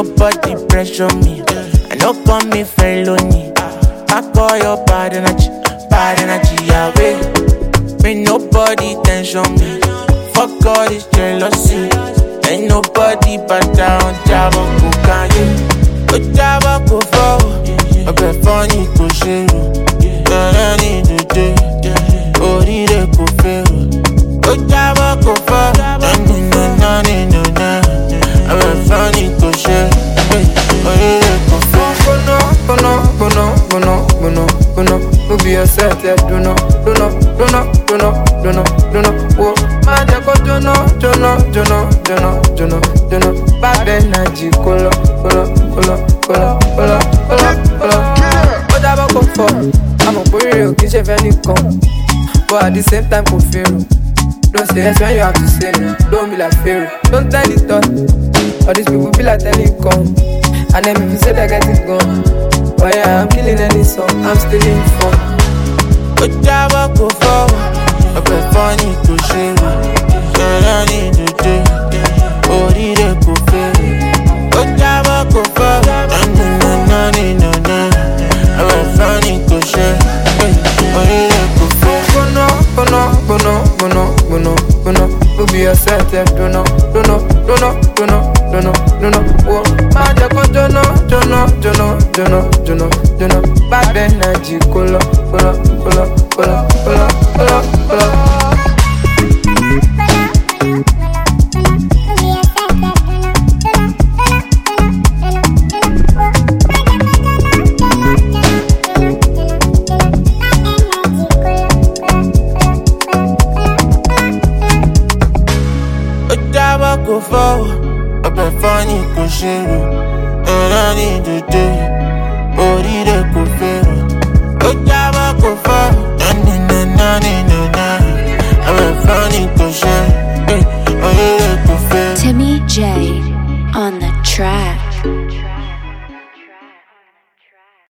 nobody pressure me. I no call me felony. I call your bad energy away. Ain't nobody tension me. Fuck all this jealousy. Ain't nobody but down Java go can you. Go Java go forward. I bet funny go share. I need to do. Ori de go fail. Go Java go forward. I bet funny go share. Ori de go fail. Bono. No be yourself, yeah. Do no. Whoa, man, I go Jono. Bad energy, cola. What have I come for? I'm a boy, kiss your very come. But at the same time, confirm. Don't say yes when you have to say no. Don't be like Pharaoh. Don't tell it all. All these people be like telecom. And then if you say they get it gone. But yeah, I'm killing any song. I'm still in fun. Good job, I go forward. I bet funny to share. I need to do. Ori de go fail. Good job, I go forward. I bet funny to share. Ori de go fail. Bono. No be yourself, yeah. Do no. Whoa, man, I go Jono. Bad energy, cola. Go forward, I bet funny go share. And I need to do. Ori de go fail. Go Java go forward. I bet funny go share. Ori de go fail. Timmy J on the